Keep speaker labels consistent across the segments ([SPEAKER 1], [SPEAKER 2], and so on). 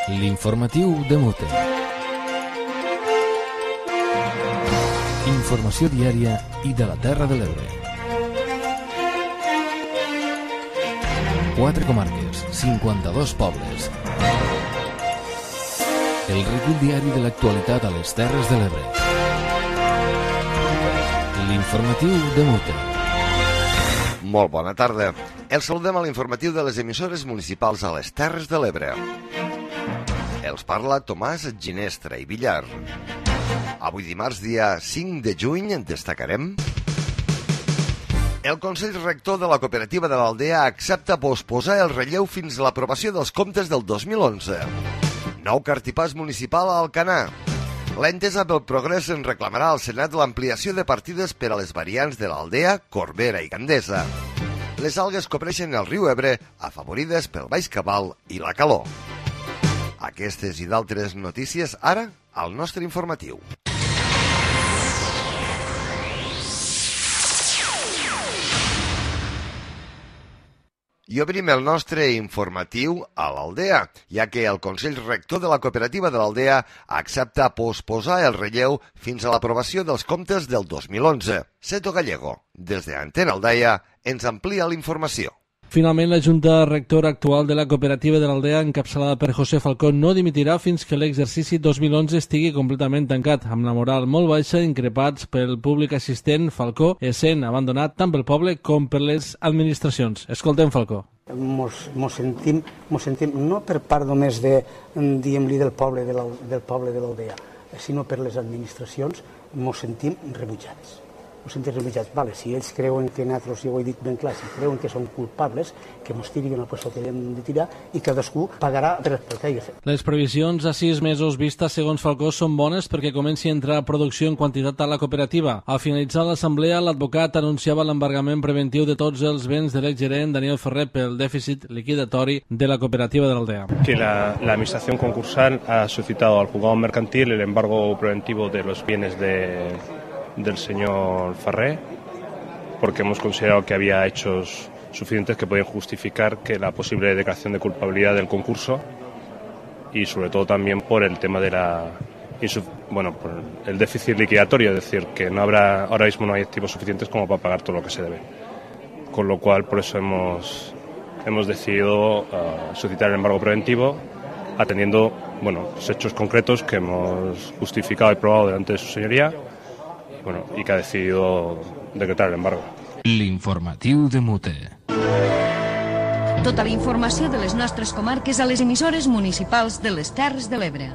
[SPEAKER 1] L'informatiu de Mute. Informació diària i de la Terra de l'Ebre. 4 comarques, 52 pobles. El recull diari de l'actualitat a les Terres de l'Ebre. L'informatiu de Mute.
[SPEAKER 2] Molt bona tarda. Els saludem a l'informatiu de les emissores municipals a les Terres de l'Ebre. Els parla Tomàs Ginestra i Villar. Avui dimarts, dia 5 de juny, destacarem: el Consell Rector de la Cooperativa de l'Aldea accepta posposar el relleu fins a l'aprovació dels comptes del 2011. Nou cartipàs municipal a Alcanar. L'Entesa pel Progrés en reclamarà al Senat l'ampliació de partides per a les variants de l'Aldea, Corbera i Gandesa. Les algues cobreixen el riu Ebre, afavorides pel baix cabal i la calor. Aquestes i d'altres notícies ara al nostre informatiu. I obrim el nostre informatiu a l'Aldea, ja que el Consell Rector de la Cooperativa de l'Aldea accepta posposar el relleu fins a l'aprovació dels comptes del 2011. Seto Gallego, des d'Antena Aldaia, ens amplia la informació.
[SPEAKER 3] Finalment, la Junta Rectora actual de la Cooperativa de l'Aldea, encapçalada per José Falcó, no dimitirà fins que l'exercici 2011 estigui completament tancat. Amb la moral molt baixa, increpats pel públic assistent, Falcó essent abandonat tant pel poble com per les administracions. Escoltem Falcó.
[SPEAKER 4] Mos sentim no per part només de, diguem-li, del poble de l'Aldea, sinó per les administracions, mos sentim rebutjats. Vale, si ells creuen que nosaltres, ja ho he dit ben clar, si creuen que són culpables, que mos tirin al puesto que hem de tirar i cadascú pagarà per el que hagi fet.
[SPEAKER 3] Les previsions a 6 mesos vistes, segons Falcó, són bones perquè comenci a entrar producció en quantitat a la cooperativa. Al finalitzar l'assemblea, l'advocat anunciava l'embargament preventiu de tots els béns de l'exgerent Daniel Ferrer pel dèficit liquidatori de la Cooperativa de l'Aldea.
[SPEAKER 5] Que la administración concursal ha solicitado al juzgado mercantil el embargo preventivo de los bienes del señor Ferrer, porque hemos considerado que había hechos suficientes que podían justificar que la posible declaración de culpabilidad del concurso, y sobre todo también por el tema de por el déficit liquidatorio, es decir, que ahora mismo no hay activos suficientes como para pagar todo lo que se debe. Con lo cual, por eso hemos decidido solicitar el embargo preventivo, atendiendo los hechos concretos que hemos justificado y probado delante de su señoría, y que ha decidido decretar el embargo.
[SPEAKER 1] L'informatiu de Mute.
[SPEAKER 6] Tota la informació de les nostres comarques a les emissores municipals de les Terres de l'Ebre.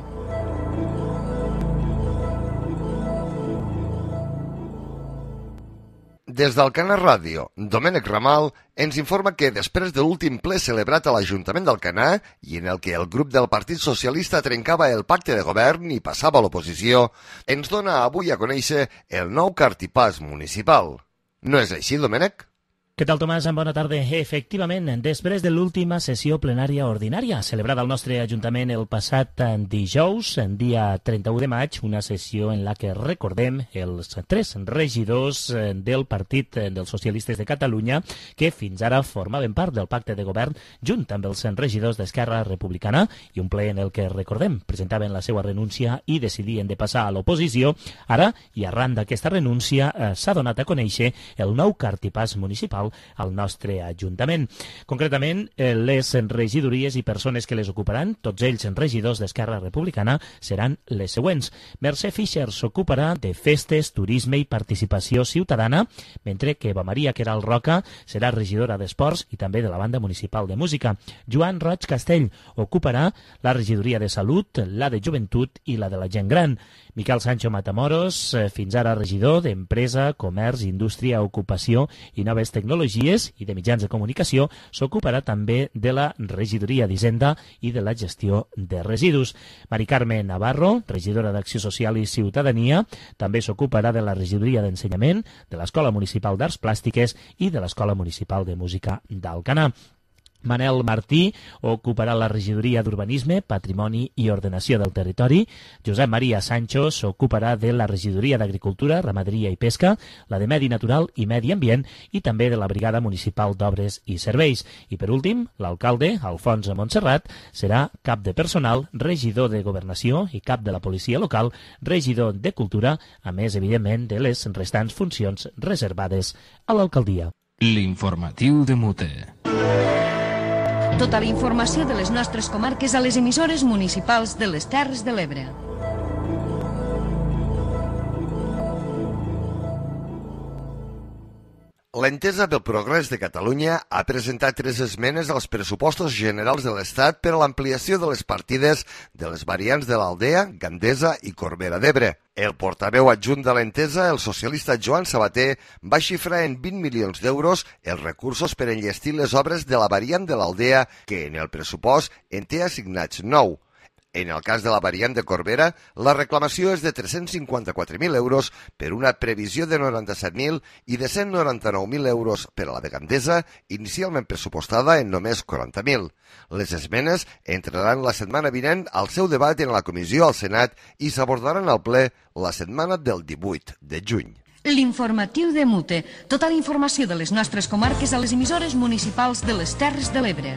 [SPEAKER 2] Des d'Alcanar Ràdio, Domènec Ramal ens informa que després de l'últim ple celebrat a l'Ajuntament d'Alcanar i en el que el grup del Partit Socialista trencava el pacte de govern i passava a l'oposició, ens dona avui a conèixer el nou cartipàs municipal. No és així, Domènec?
[SPEAKER 7] Què tal, Tomàs? Bona tarda. Efectivament, després de l'última sessió plenària ordinària celebrada al nostre Ajuntament el passat dijous, dia 31 de maig, una sessió en la que recordem els 3 regidors del Partit dels Socialistes de Catalunya que fins ara formaven part del pacte de govern junt amb els regidors d'Esquerra Republicana, i un ple en el que, recordem, presentaven la seva renúncia i decidien de passar a l'oposició. Ara, i arran d'aquesta renúncia, s'ha donat a conèixer el nou cartipàs municipal al nostre Ajuntament. Concretament, les regidories i persones que les ocuparan, tots ells regidors d'Esquerra Republicana, seran les següents. Mercè Fischer s'ocuparà de festes, turisme i participació ciutadana, mentre que Eva Maria Queralt Roca serà regidora d'Esports i també de la Banda Municipal de Música. Joan Roig Castell ocuparà la regidoria de Salut, la de Joventut i la de la Gent Gran. Miquel Sancho Matamoros, fins ara regidor d'Empresa, Comerç, Indústria, Ocupació i Noves Tecnologies i de Mitjans de Comunicació, s'ocuparà també de la regidoria d'Hisenda i de la gestió de residus. Mari Carme Navarro, regidora d'Acció Social i Ciutadania, també s'ocuparà de la regidoria d'Ensenyament, de l'Escola Municipal d'Arts Plàstiques i de l'Escola Municipal de Música d'Alcanar. Manel Martí ocuparà la regidoria d'Urbanisme, Patrimoni i Ordenació del Territori. Josep Maria Sancho s'ocuparà de la regidoria d'Agricultura, Ramaderia i Pesca, la de Medi Natural i Medi Ambient i també de la Brigada Municipal d'Obres i Serveis. I per últim, l'alcalde, Alfons Montserrat, serà cap de personal, regidor de Governació i cap de la policia local, regidor de Cultura, a més, evidentment, de les restants funcions reservades a l'alcaldia.
[SPEAKER 1] L'informatiu de Mute.
[SPEAKER 6] Tota la informació de les nostres comarques a les emissores municipals de les Terres de l'Ebre.
[SPEAKER 2] L'Entesa pel Progrés de Catalunya ha presentat 3 esmenes als pressupostos generals de l'Estat per a l'ampliació de les partides de les variants de l'Aldea, Gandesa i Corbera d'Ebre. El portaveu adjunt de l'Entesa, el socialista Joan Sabater, va xifrar en 20 milions d'euros els recursos per enllestir les obres de la variant de l'Aldea, que en el pressupost en té assignats 9. En el cas de la variant de Corbera, la reclamació és de 354.000 euros per una previsió de 97.000 i de 199.000 euros per a la de Gandesa, inicialment pressupostada en només 40.000. Les esmenes entraran la setmana vinent al seu debat en la comissió al Senat i s'abordaran al ple la setmana del 18 de juny.
[SPEAKER 6] L'informatiu de Mute. Tota la informació de les nostres comarques a les emissores municipals de les Terres de l'Ebre.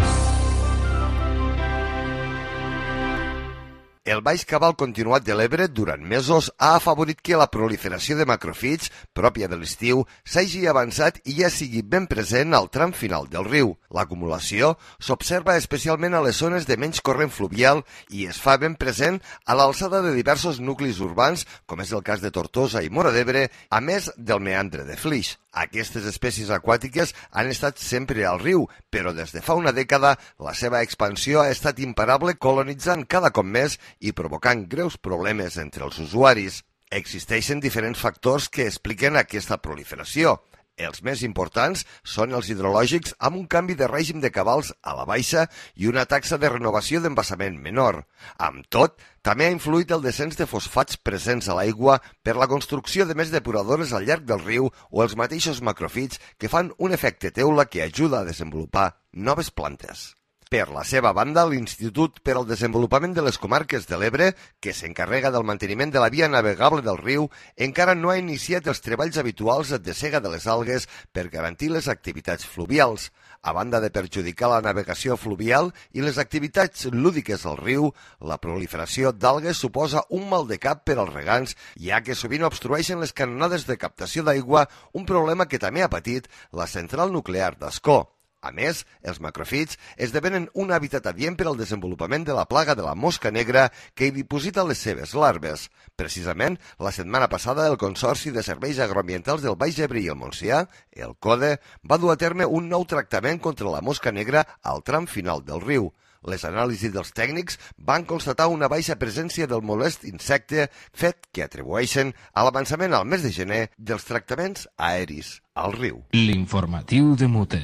[SPEAKER 2] El baix cabal continuat de l'Ebre durant mesos ha afavorit que la proliferació de macrofits, pròpia de l'estiu, s'hagi avançat i ja sigui ben present al tram final del riu. L'acumulació s'observa especialment a les zones de menys corrent fluvial i es fa ben present a l'alçada de diversos nuclis urbans, com és el cas de Tortosa i Móra d'Ebre, a més del meandre de Flix. Aquestes espècies aquàtiques han estat sempre al riu, però des de fa una dècada la seva expansió ha estat imparable, colonitzant cada cop més i provocant greus problemes entre els usuaris. Existeixen diferents factors que expliquen aquesta proliferació. Els més importants són els hidrològics amb un canvi de règim de cabals a la baixa i una taxa de renovació d'embassament menor. Amb tot, també ha influït el descens de fosfats presents a l'aigua per la construcció de més depuradores al llarg del riu o els mateixos macrofits que fan un efecte teula que ajuda a desenvolupar noves plantes. Per la seva banda, l'Institut per al Desenvolupament de les Comarques de l'Ebre, que s'encarrega del manteniment de la via navegable del riu, encara no ha iniciat els treballs habituals de sega de les algues per garantir les activitats fluvials. A banda de perjudicar la navegació fluvial i les activitats lúdiques al riu, la proliferació d'algues suposa un mal de cap per als regants, ja que sovint obstrueixen les canonades de captació d'aigua, un problema que també ha patit la central nuclear d'Ascó. A més, els macrofits esdevenen un hàbitat adient per al desenvolupament de la plaga de la mosca negra que hi diposita les seves larves. Precisament, la setmana passada el Consorci de Serveis Agroambientals del Baix Ebre i el Montsià, el CODE, va dur a terme un nou tractament contra la mosca negra al tram final del riu. Les anàlisis dels tècnics van constatar una baixa presència del molest insecte, fet que atribueixen a l'avançament al mes de gener dels tractaments aeris al riu.
[SPEAKER 1] L'informatiu de Mute.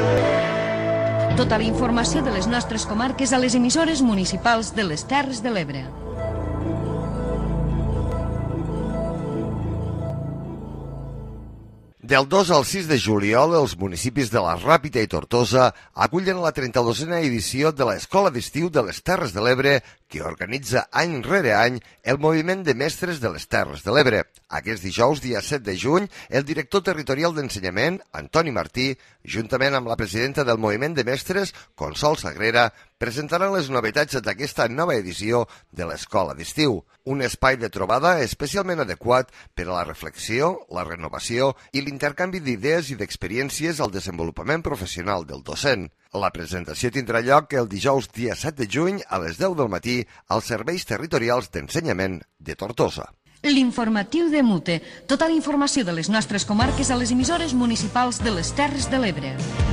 [SPEAKER 6] Tota la informació de les nostres comarques a les emissores municipals de les Terres de l'Ebre.
[SPEAKER 2] Del 2 al 6 de juliol, els municipis de la Ràpita i Tortosa acullen la 32a edició de l'Escola d'Estiu de les Terres de l'Ebre, que organitza any rere any el Moviment de Mestres de les Terres de l'Ebre. Aquest dijous, dia 7 de juny, el director territorial d'Ensenyament, Antoni Martí, juntament amb la presidenta del Moviment de Mestres, Consol Sagrera, presentaran les novetats d'aquesta nova edició de l'Escola d'Estiu. Un espai de trobada especialment adequat per a la reflexió, la renovació i l'intercanvi d'idees i d'experiències al desenvolupament professional del docent. La presentació tindrà lloc el dijous dia 7 de juny a les 10 del matí als Serveis Territorials d'Ensenyament de Tortosa.
[SPEAKER 6] L'informatiu de Mute. Tota la informació de les nostres comarques a les emissores municipals de les Terres de l'Ebre.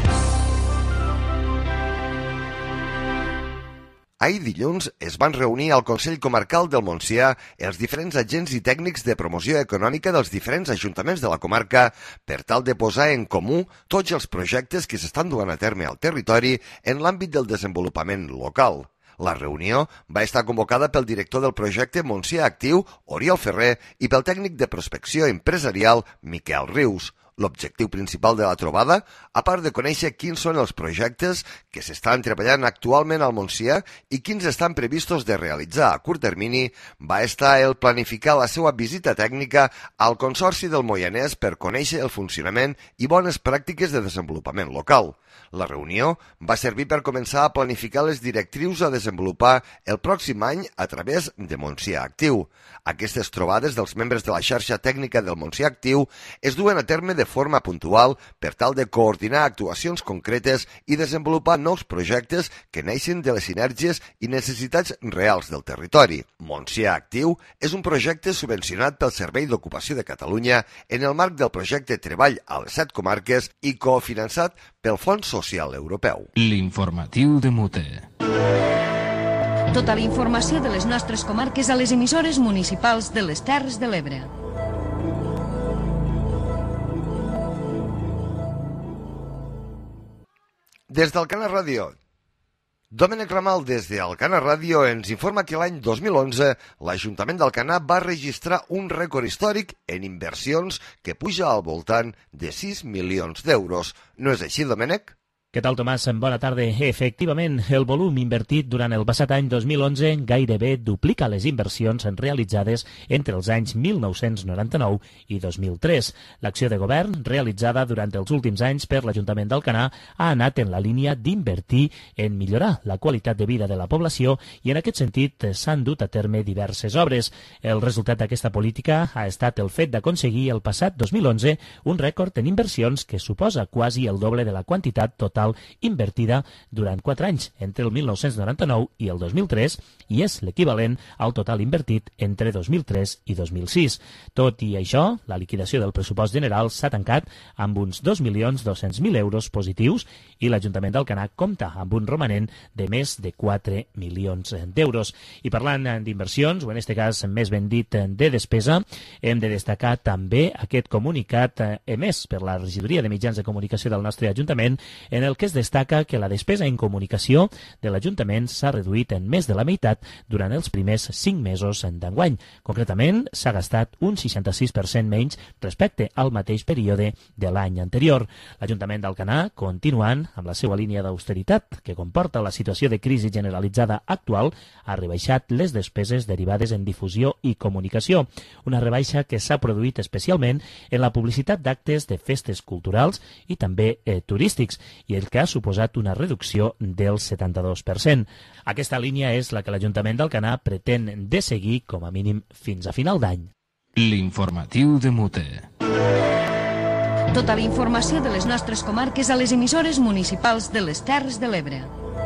[SPEAKER 2] Ahir dilluns es van reunir al Consell Comarcal del Montsià els diferents agents i tècnics de promoció econòmica dels diferents ajuntaments de la comarca per tal de posar en comú tots els projectes que s'estan duent a terme al territori en l'àmbit del desenvolupament local. La reunió va estar convocada pel director del projecte Montsià Actiu, Oriol Ferrer, i pel tècnic de prospecció empresarial, Miquel Rius. L'objectiu principal de la trobada, a part de conèixer quins són els projectes que s'estan treballant actualment al Montsià i quins estan previstos de realitzar a curt termini, va estar el planificar la seva visita tècnica al Consorci del Moianès per conèixer el funcionament i bones pràctiques de desenvolupament local. La reunió va servir per començar a planificar les directrius a desenvolupar el pròxim any a través de Montsià Actiu. Aquestes trobades dels membres de la xarxa tècnica del Montsià Actiu es duen a terme de forma puntual per tal de coordinar actuacions concretes i desenvolupar nous projectes que neixen de les sinergies i necessitats reals del territori. Montsià Actiu és un projecte subvencionat pel Servei d'Ocupació de Catalunya en el marc del projecte Treball a les 7 comarques i cofinançat pel Fons Social Europeu.
[SPEAKER 1] L'informatiu de Mute.
[SPEAKER 6] Tota la informació de les nostres comarques a les emissores municipals de les Terres de l'Ebre.
[SPEAKER 2] Des d'Alcana Ràdio, Domènec Ramal des d'Alcana Ràdio ens informa que l'any 2011 l'Ajuntament d'Alcanar va registrar un rècord històric en inversions que puja al voltant de 6 milions d'euros. No és així, Domènec?
[SPEAKER 7] Què tal, Tomàs? Bona tarda. Efectivament, el volum invertit durant el passat any 2011 gairebé duplica les inversions realitzades entre els anys 1999 i 2003. L'acció de govern realitzada durant els últims anys per l'Ajuntament d'Alcanar ha anat en la línia d'invertir en millorar la qualitat de vida de la població i en aquest sentit s'han dut a terme diverses obres. El resultat d'aquesta política ha estat el fet d'aconseguir el passat 2011 un rècord en inversions que suposa quasi el doble de la quantitat total invertida durant 4 anys, entre el 1999 i el 2003, i és l'equivalent al total invertit entre 2003 i 2006. Tot i això, la liquidació del pressupost general s'ha tancat amb uns 2.200.000 euros positius i l'Ajuntament d'Alcanar compta amb un romanent de més de 4 milions d'euros. I parlant d'inversions, o en aquest cas més ben dit de despesa, hem de destacar també aquest comunicat emès per la Regidoria de Mitjans de Comunicació del nostre Ajuntament, en el que es destaca que la despesa en comunicació de l'Ajuntament s'ha reduït en més de la meitat durant els primers 5 mesos d'enguany. Concretament, s'ha gastat un 66% menys respecte al mateix període de l'any anterior. L'Ajuntament d'Alcanar, continuant amb la seva línia d'austeritat, que comporta la situació de crisi generalitzada actual, ha rebaixat les despeses derivades en difusió i comunicació, una rebaixa que s'ha produït especialment en la publicitat d'actes de festes culturals i també turístics, i el que ha suposat una reducció del 72%. Aquesta línia és la que l'Ajuntament d'Alcanar pretén de seguir com a mínim fins a final d'any.
[SPEAKER 1] L'informatiu de Mute.
[SPEAKER 6] Tota la informació de les nostres comarques a les emissores municipals de les Terres de l'Ebre.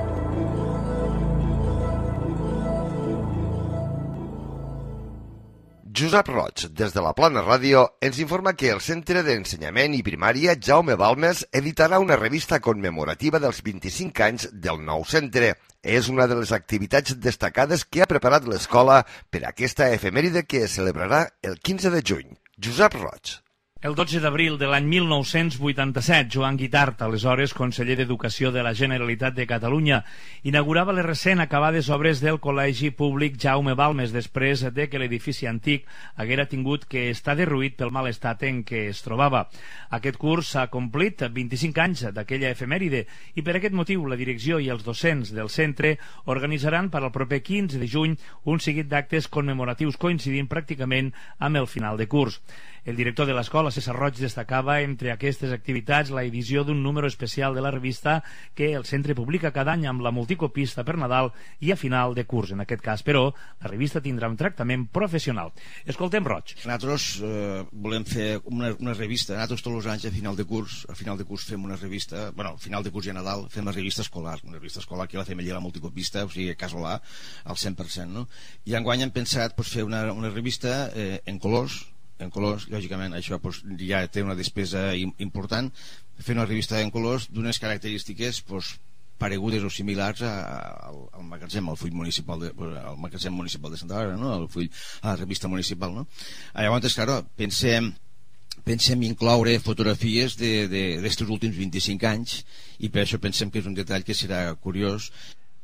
[SPEAKER 2] Josep Roig, des de la Plana Ràdio, ens informa que el Centre d'Ensenyament i Primària Jaume Balmes editarà una revista commemorativa dels 25 anys del nou centre. És una de les activitats destacades que ha preparat l'escola per a aquesta efemèride que es celebrarà el 15 de juny. Josep Roig.
[SPEAKER 8] El 12 d'abril de l'any 1987, Joan Guitart, aleshores conseller d'Educació de la Generalitat de Catalunya, inaugurava les recent acabades obres del Col·legi Públic Jaume Balmes, després de que l'edifici antic haguera tingut que estar derruït pel mal estat en què es trobava. Aquest curs s'ha complit 25 anys d'aquella efemèride i per aquest motiu la direcció i els docents del centre organitzaran per al proper 15 de juny un seguit d'actes commemoratius coincidint pràcticament amb el final de curs. El director de l'escola, César Roig, destacava entre aquestes activitats la edició d'un número especial de la revista que el centre publica cada any amb la multicopista per Nadal i a final de curs. En aquest cas, però, la revista tindrà un tractament professional. Escoltem Roig.
[SPEAKER 9] Nosaltres volem fer una revista. Nosaltres tots els anys a final de curs fem una revista, bueno, al final de curs i a Nadal fem la revista escolar. Una revista escolar que la fem allà a la multicopista, o sigui, casolà, al 100%, no? I enguany hem pensat fer una revista en colors, lògicament això ja té una despesa important, fer una revista en colors d'unes característiques paregudes o similars al magatzem, al full al magatzem municipal de Santa Bàrbara, no? A la revista municipal, no? Llavors, clar, pensem incloure fotografies d'estos últims 25 anys i per això pensem que és un detall que serà curiós.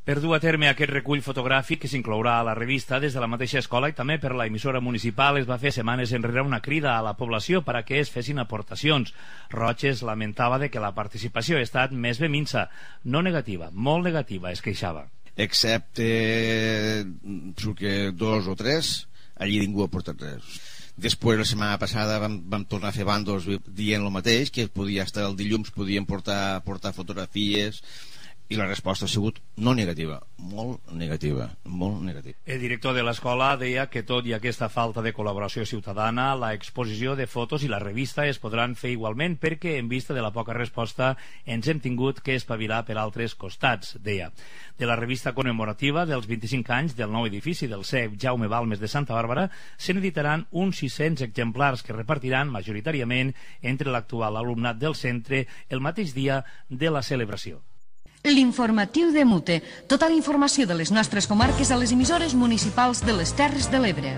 [SPEAKER 8] Per dur a terme aquest recull fotogràfic que s'inclourà a la revista des de la mateixa escola i també per la emissora municipal es va fer setmanes enrere una crida a la població per a que es fessin aportacions. Roches lamentava de que la participació ha estat més ben minsa, no negativa, molt negativa, es queixava.
[SPEAKER 9] Excepte que 2 o 3, allí ningú ha portat res. Després, la setmana passada, vam tornar a fer bàndols dient el mateix, que podia estar el dilluns, podien portar fotografies, i la resposta ha sigut no negativa, molt negativa, molt negativa.
[SPEAKER 8] El director de l'escola deia que tot i aquesta falta de col·laboració ciutadana, la exposició de fotos i la revista es podran fer igualment perquè en vista de la poca resposta ens hem tingut que espavilar per altres costats, deia. De la revista commemorativa dels 25 anys del nou edifici del CEP Jaume Balmes de Santa Bàrbara se n'editaran uns 600 exemplars que repartiran majoritàriament entre l'actual alumnat del centre el mateix dia de la celebració.
[SPEAKER 6] L'informatiu de Mute. Tota la informació de les nostres comarques a les emissores municipals de les Terres de l'Ebre.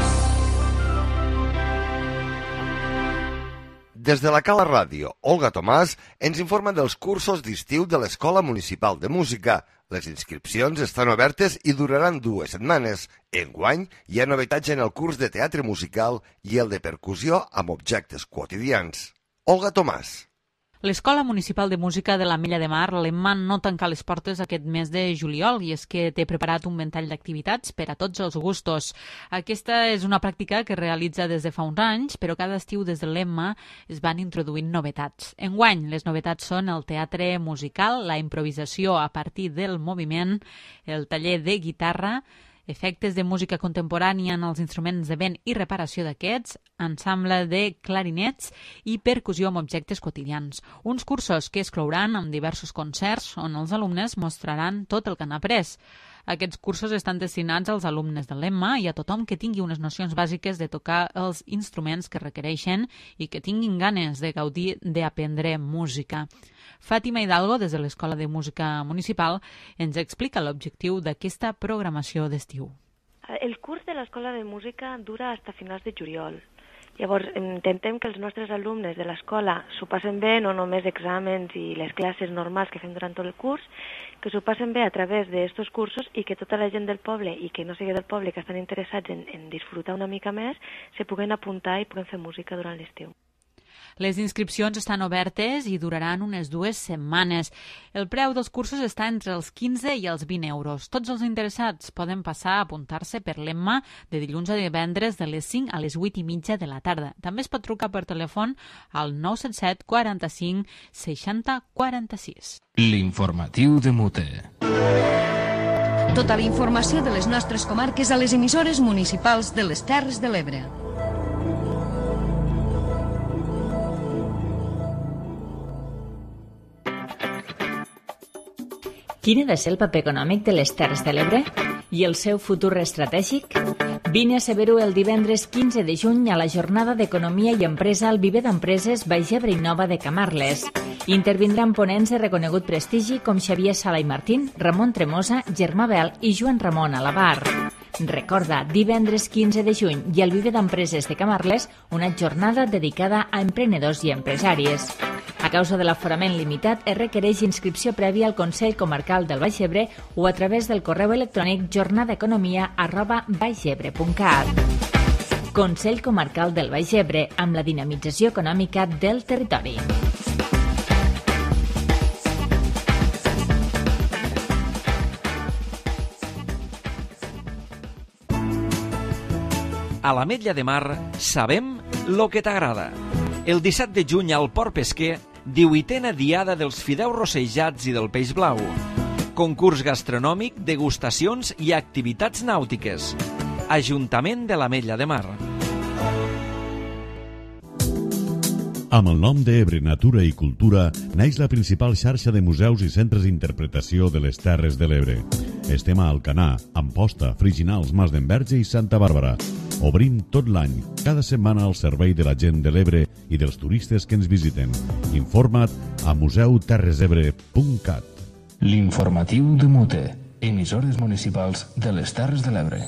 [SPEAKER 2] Des de la Cala Ràdio, Olga Tomàs ens informa dels cursos d'estiu de l'Escola Municipal de Música. Les inscripcions estan obertes i duraran 2 setmanes. Enguany hi ha novetats en el curs de teatre musical i el de percussió amb objectes quotidians. Olga Tomàs.
[SPEAKER 10] L'Escola Municipal de Música de l'Ametlla de Mar, l'EMMA, no tanca les portes aquest mes de juliol i és que té preparat un ventall d'activitats per a tots els gustos. Aquesta és una pràctica que realitza des de fa uns anys, però cada estiu des de l'EMMA es van introduint novetats. Enguany, les novetats són el teatre musical, la improvisació a partir del moviment, el taller de guitarra, efectes de música contemporània en els instruments de vent i reparació d'aquests, ensemble de clarinets i percussió amb objectes quotidians. Uns cursos que es clouran amb diversos concerts on els alumnes mostraran tot el que han après. Aquests cursos estan destinats als alumnes de l'EMMA i a tothom que tingui unes nocions bàsiques de tocar els instruments que requereixen i que tinguin ganes de gaudir d'aprendre música. Fàtima Hidalgo, des de l'Escola de Música Municipal, ens explica l'objectiu d'aquesta programació d'estiu.
[SPEAKER 11] El curs de l'Escola de Música dura fins a finals de juliol. Llavors, intentem que els nostres alumnes de l'escola s'ho passen bé, no només exàmens i les classes normals que fem durant tot el curs, que s'ho passen bé a través d'aquests cursos i que tota la gent del poble i que no sigui del poble que estan interessats en disfrutar una mica més, se puguen apuntar i puguen fer música durant l'estiu.
[SPEAKER 10] Les inscripcions estan obertes i duraran unes 2 setmanes. El preu dels cursos està entre els 15 i els 20 euros. Tots els interessats poden passar a apuntar-se per l'EMMA de dilluns a divendres de les 5 a les 8:30 de la tarda. També es pot trucar per telèfon al 977 45 60 46.
[SPEAKER 1] L'informatiu de Mute.
[SPEAKER 6] Tota la informació de les nostres comarques a les emissores municipals de les Terres de l'Ebre.
[SPEAKER 12] Quin ha de ser el paper econòmic de les Terres de l'Ebre i el seu futur estratègic? Vine a saber-ho el divendres 15 de juny a la jornada d'Economia i Empresa al Viver d'Empreses Baix-Ebre Innova de Camarles. Intervindran ponents de reconegut prestigi com Xavier Sala i Martín, Ramon Tremosa, Germà Bel i Joan Ramon Alabar. Recorda, divendres 15 de juny i al Viver d'Empreses de Camarles, una jornada dedicada a emprenedors i empresaris. A causa de l'aforament limitat, es requereix inscripció prèvia al Consell Comarcal del Baix-Ebre o a través del correu electrònic jornadaeconomia@baixebre.cat. Consell Comarcal del Baix-Ebre, amb la dinamització econòmica del territori.
[SPEAKER 13] A l'Ametlla de Mar sabem lo que t'agrada. El 17 de juny al Port Pesquer, 18a Diada dels Fideus Rossejats i del Peix Blau. Concurs gastronòmic, degustacions i activitats nàutiques. Ajuntament de l'Ametlla de Mar.
[SPEAKER 14] Amb el nom d'Ebre Natura i Cultura naix la principal xarxa de museus i centres d'interpretació de les Terres de l'Ebre. Estem a Alcanar, Amposta, Friginals, Mas d'Enverge i Santa Bàrbara. Obrim tot l'any, cada setmana al servei de la gent de l'Ebre i dels turistes que ens visiten. Informa't a museuterresebre.cat.
[SPEAKER 1] L'informatiu de Mute. Emissores municipals de les Terres de l'Ebre.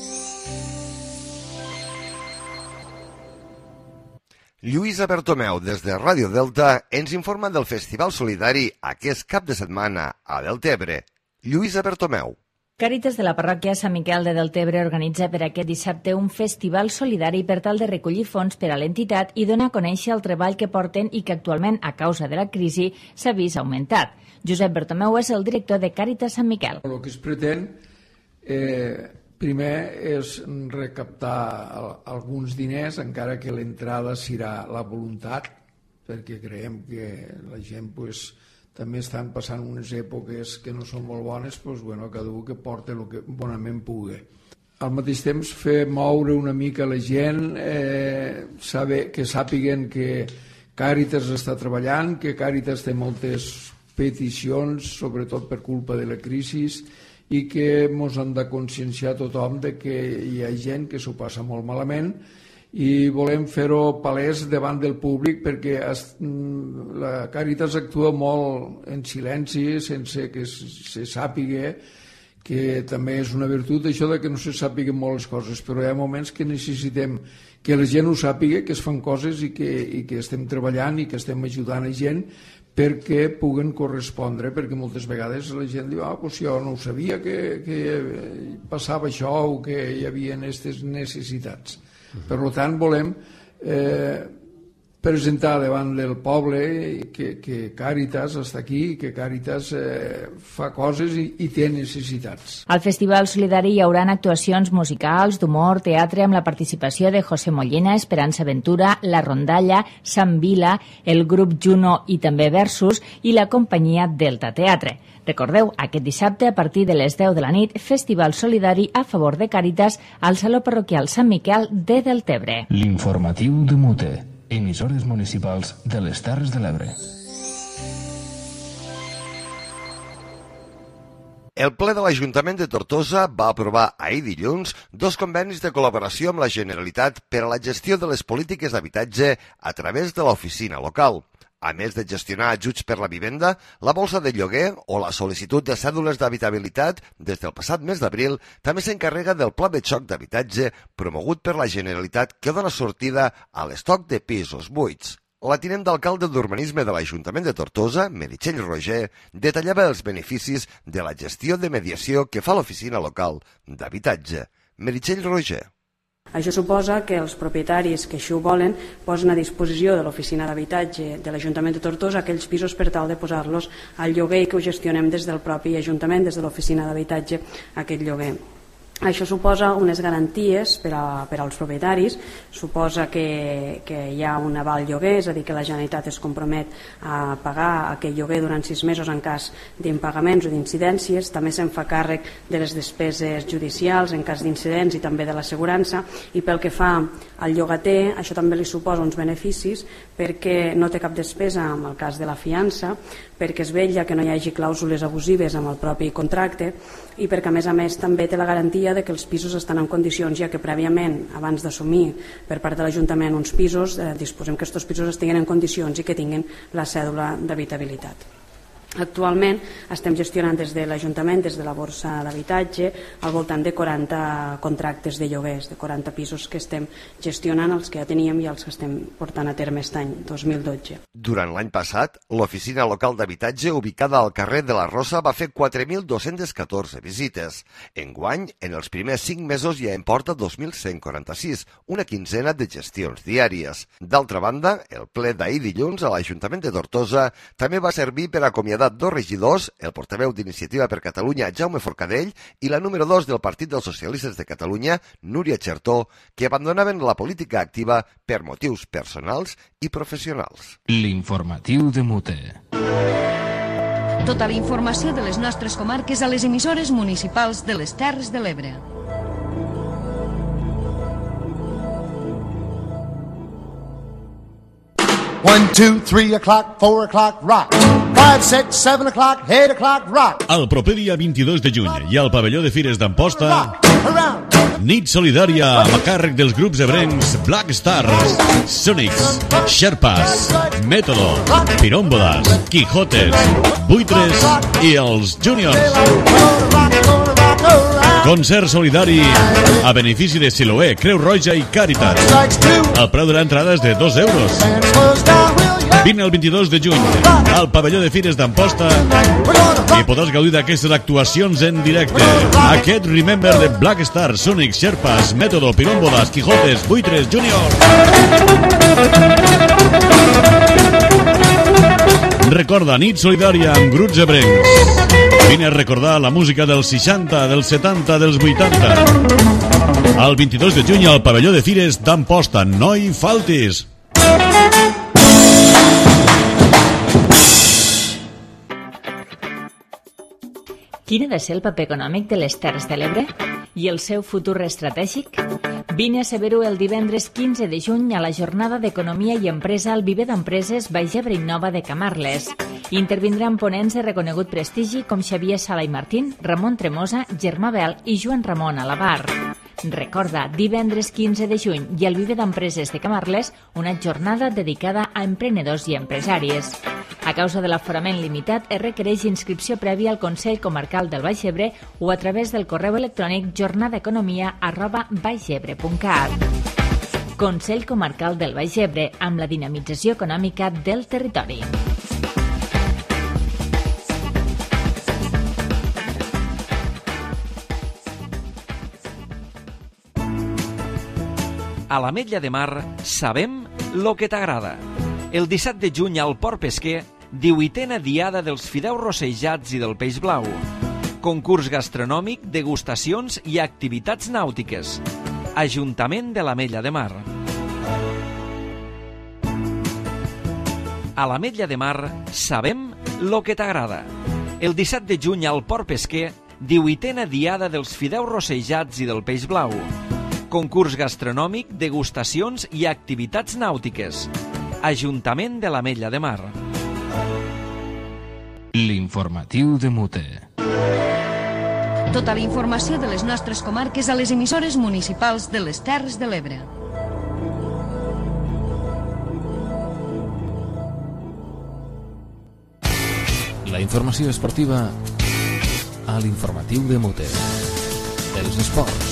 [SPEAKER 2] Lluïsa Bertomeu, des de Ràdio Delta, ens informa del Festival Solidari aquest cap de setmana a Deltebre. Lluïsa Bertomeu.
[SPEAKER 12] Càritas de la parròquia Sant Miquel de Deltebre organitza per aquest dissabte un festival solidari per tal de recollir fons per a l'entitat i donar a conèixer el treball que porten i que actualment, a causa de la crisi, s'ha vist augmentat. Josep Bertomeu és el director de Càritas Sant Miquel.
[SPEAKER 15] El que es pretén primer és recaptar alguns diners, encara que l'entrada serà la voluntat, perquè creiem que la gent també estan passant unes èpoques que no són molt bones, cadascú que porta el que bonament pugui. Al mateix temps fer moure una mica la gent, que sàpiguen que Càritas està treballant, que Càritas té moltes peticions, sobretot per culpa de la crisi, i que ens han de conscienciar tothom de que hi ha gent que s'ho passa molt malament i volem fer-ho palès davant del públic perquè la Càritas actua molt en silenci, sense que se sàpiga, que també és una virtut això de que no se sàpiguen molt les coses, però hi ha moments que necessitem que la gent ho sàpiga, que es fan coses i que estem treballant i que estem ajudant a gent perquè puguen correspondre, perquè moltes vegades la gent diu jo no ho sabia que passava això o que hi havia aquestes necessitats. Per tant, volem presentar davant del poble que Càritas està aquí, que Càritas fa coses i té necessitats.
[SPEAKER 12] Al Festival Solidari hi haurà actuacions musicals, d'humor, teatre, amb la participació de José Mollena, Esperança Ventura, La Rondalla, Sant Vila, el grup Juno i també Versus i la companyia Delta Teatre. Recordeu, aquest dissabte, a partir de les 10 de la nit, Festival Solidari a favor de Càritas al Saló Parroquial Sant Miquel de Deltebre.
[SPEAKER 1] L'informatiu de Mute, emissores municipals de les Terres de l'Ebre.
[SPEAKER 2] El ple de l'Ajuntament de Tortosa va aprovar ahir dilluns 2 convenis de col·laboració amb la Generalitat per a la gestió de les polítiques d'habitatge a través de l'oficina local. A més de gestionar ajuts per la vivenda, la bolsa de lloguer o la sol·licitud de cèdules d'habitabilitat des del passat mes d'abril també s'encarrega del pla de xoc d'habitatge promogut per la Generalitat que dona sortida a l'estoc de pisos buits. La tinent d'alcalde d'Urbanisme de l'Ajuntament de Tortosa, Meritxell Roger, detallava els beneficis de la gestió de mediació que fa l'oficina local d'habitatge. Meritxell Roger.
[SPEAKER 16] Això suposa que els propietaris que així ho volen posen a disposició de l'oficina d'habitatge de l'Ajuntament de Tortosa aquells pisos per tal de posar-los al lloguer i que ho gestionem des del propi Ajuntament, des de l'oficina d'habitatge, aquest lloguer. Això suposa unes garanties per als propietaris, suposa que hi ha un aval lloguer, és a dir, que la Generalitat es compromet a pagar aquest lloguer durant 6 mesos en cas d'impagaments o d'incidències, també se'n fa càrrec de les despeses judicials en cas d'incidents i també de l'assegurança, i pel que fa al llogater, això també li suposa uns beneficis perquè no té cap despesa en el cas de la fiança, perquè es vetlla que no hi hagi clàusules abusives amb el propi contracte i perquè a més també té la garantia de que els pisos estan en condicions, ja que prèviament, abans d'assumir per part de l'Ajuntament uns pisos, disposem que aquests pisos estiguin en condicions i que tinguin la cèdula d'habitabilitat. Actualment estem gestionant des de l'Ajuntament, des de la borsa d'habitatge, al voltant de 40 contractes de lloguers, de 40 pisos que estem gestionant, els que ja teníem i els que estem portant a terme aquest any, 2012.
[SPEAKER 2] Durant l'any passat, l'oficina local d'habitatge ubicada al carrer de la Rosa va fer 4.214 visites. Enguany, en els primers 5 mesos ja en porta 2.146, una quinzena de gestions diàries. D'altra banda, el ple d'ahir dilluns a l'Ajuntament de Tortosa també va servir per acomiadar 2 regidors, el portaveu d'Iniciativa per Catalunya, Jaume Forcadell, i la número 2 del Partit dels Socialistes de Catalunya, Núria Chertó, que abandonaven la política activa per motius personals i professionals.
[SPEAKER 1] L'informatiu de Mute.
[SPEAKER 6] Tota la informació de les nostres comarques a les emissores municipals de les Terres de l'Ebre.
[SPEAKER 17] 1, 2, 3 o'clock, 4 o'clock, rock. 5, 6, 7 o'clock, 8 o'clock, rock.
[SPEAKER 14] El proper dia 22 de juny i al pavelló de Fires d'Amposta, nit solidària a càrrec dels grups ebrencs Black Stars, Sonics, Sherpas, Método, Pirómbolas, Quijotes, Buitres i els Juniors. Concert solidari a benefici de Siloé, Creu Roja i Càritas. El preu de l'entrada és de 2 euros. Vine el 22 de juny al pavelló de Fires d'Amposta i podràs gaudir d'aquestes actuacions en directe. Aquest Remember de Black Star, Sonic, Sherpas, Método, Pirómbolas, Quijotes, Buitres, Junior. Recorda, nit solidària amb grups ebrencs. Vine a recordar la música dels 60, dels 70, dels 80. El 22 de juny al pavelló de Fires d'Amposta. No hi faltis!
[SPEAKER 12] Quin ha de ser el paper econòmic de les Terres de l'Ebre i el seu futur estratègic? Vine a saber-ho el divendres 15 de juny a la jornada d'Economia i Empresa al Viver d'Empreses Baix Ebre i Nova de Camarles. Intervindran ponents de reconegut prestigi com Xavier Sala i Martín, Ramon Tremosa, Germà Bel i Joan Ramon Alabar. Recorda, divendres 15 de juny i al Viver d'Empreses de Camarles, una jornada dedicada a emprenedors i empresaris. A causa de l'aforament limitat, es requereix inscripció prèvia al Consell Comarcal del Baix Ebre o a través del correu electrònic jornadaeconomia@baixebre.cat. Consell Comarcal del Baix Ebre, amb la dinamització econòmica del territori.
[SPEAKER 13] A l'Ametlla de Mar sabem lo que t'agrada. El 17 de juny al Port Pesquer, 18a diada dels fideus rossejats i del peix blau. Concurs gastronòmic, degustacions i activitats nàutiques. Ajuntament de l'Ametlla de Mar. A l'Ametlla de Mar sabem lo que t'agrada. El 17 de juny al Port Pesquer, 18a diada dels fideus rossejats i del peix blau. Concurs gastronòmic, degustacions i activitats nàutiques. Ajuntament de l'Ametlla de Mar.
[SPEAKER 1] L'informatiu de Mute.
[SPEAKER 6] Tota la informació de les nostres comarques a les emissores municipals de les Terres de l'Ebre.
[SPEAKER 1] La informació esportiva a l'informatiu de Mute. Els esports.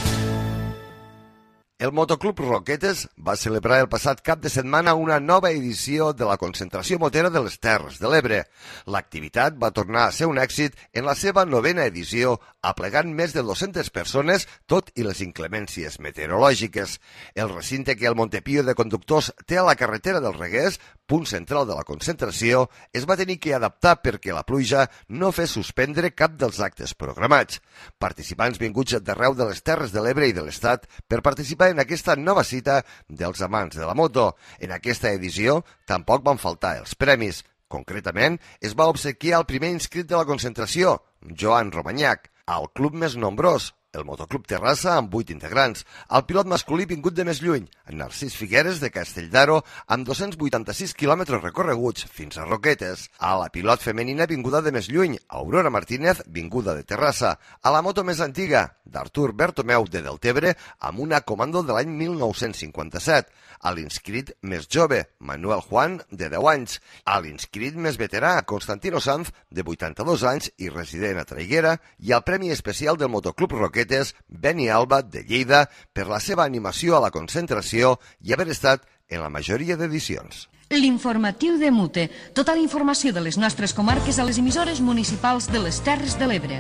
[SPEAKER 2] El Motoclub Roquetes va celebrar el passat cap de setmana una nova edició de la concentració motera de les Terres de l'Ebre. L'activitat va tornar a ser un èxit en la seva 9a edició, aplegant més de 200 persones, tot i les inclemències meteorològiques. El recinte que el Montepío de Conductors té a la carretera del Reguers, punt central de la concentració, es va tenir que adaptar perquè la pluja no fes suspendre cap dels actes programats. Participants vinguts d'arreu de les Terres de l'Ebre i de l'Estat per participar en aquesta nova cita dels amants de la moto. En aquesta edició tampoc van faltar els premis. Concretament, es va obsequiar el primer inscrit de la concentració, Joan Romanyac, al club més nombrós, el Motoclub Terrassa, amb 8 integrants, el pilot masculí vingut de més lluny, Narcís Figueres de Castelldaro, amb 286 quilòmetres recorreguts fins a Roquetes, a la pilot femenina vinguda de més lluny, Aurora Martínez, vinguda de Terrassa, a la moto més antiga, d'Artur Bertomeu de Deltebre, amb una comando de l'any 1957, a l'inscrit més jove, Manuel Juan, de 10 anys, a l'inscrit més veterà, Constantino Sanz, de 82 anys i resident a Traiguera, i al Premi Especial del Motoclub Roquetes, Beni Alba, de Lleida, per la seva animació a la concentració i haver estat en la majoria d'edicions.
[SPEAKER 6] L'informatiu de Mute. Tota la informació de les nostres comarques a les emissores municipals de les Terres de l'Ebre.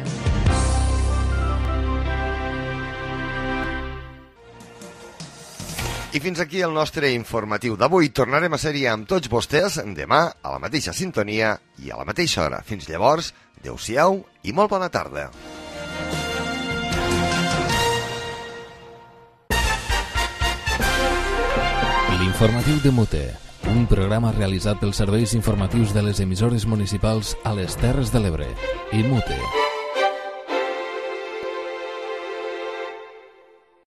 [SPEAKER 2] I fins aquí el nostre informatiu d'avui. Tornarem a ser-hi amb tots vostès demà a la mateixa sintonia i a la mateixa hora. Fins llavors, adeu-siau i molt bona tarda.
[SPEAKER 1] L'informatiu de Mute, un programa realitzat pels serveis informatius de les emissores municipals a les Terres de l'Ebre i Mute.